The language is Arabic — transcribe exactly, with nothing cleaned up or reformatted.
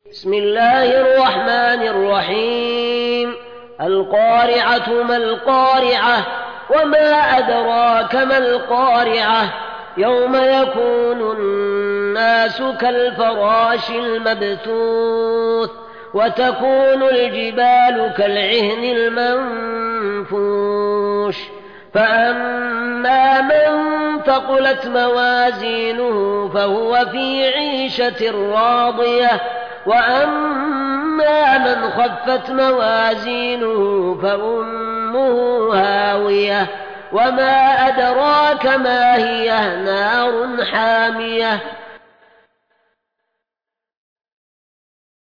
بسم الله الرحمن الرحيم. القارعة ما القارعة وما أدراك ما القارعة يوم يكون الناس كالفراش المبثوث وتكون الجبال كالعهن المنفوش فأما من ثقلت موازينه فهو في عيشة راضية وأما من خفت موازينه فأمه هاوية وما أدراك ما هي نار حامية